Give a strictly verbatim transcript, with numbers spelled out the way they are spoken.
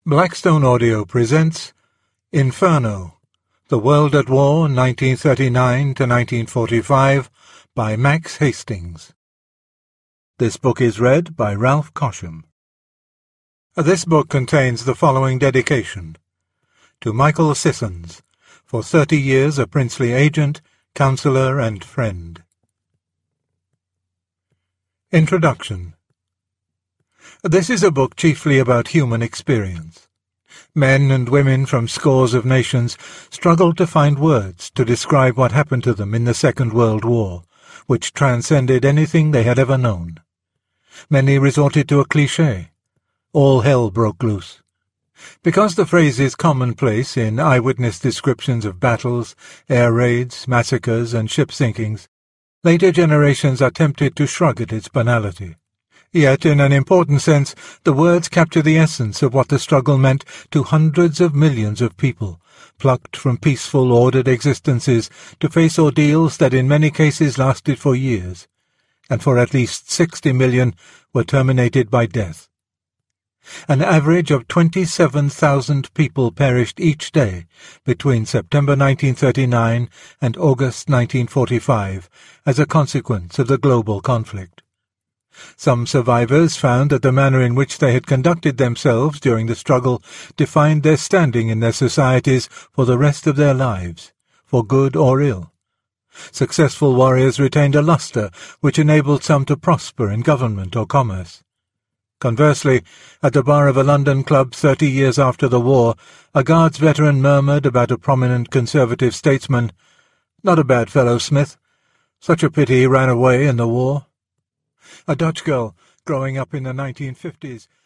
Blackstone Audio presents Inferno, The World at War, nineteen thirty-nine to nineteen forty-five, by Max Hastings. This book is read by Ralph Cosham. This book contains the following dedication: to Michael Sissons, for thirty years a princely agent, counsellor, and friend. Introduction. This is a book chiefly about human experience. Men and women from scores of nations struggled to find words to describe what happened to them in the Second World War, which transcended anything they had ever known. Many resorted to a cliché: all hell broke loose. Because the phrase is commonplace in eyewitness descriptions of battles, air raids, massacres, and ship sinkings, later generations are tempted to shrug at its banality. Yet, in an important sense, the words capture the essence of what the struggle meant to hundreds of millions of people, plucked from peaceful, ordered existences to face ordeals that in many cases lasted for years, and for at least sixty million were terminated by death. An average of twenty-seven thousand people perished each day between September nineteen thirty-nine and August nineteen forty-five as a consequence of the global conflict. Some survivors found that the manner in which they had conducted themselves during the struggle defined their standing in their societies for the rest of their lives, for good or ill. Successful warriors retained a lustre which enabled some to prosper in government or commerce. Conversely, at the bar of a London club thirty years after the war, a Guards veteran murmured about a prominent Conservative statesman, "Not a bad fellow, Smith. Such a pity he ran away in the war." A Dutch girl, growing up in the nineteen fifties,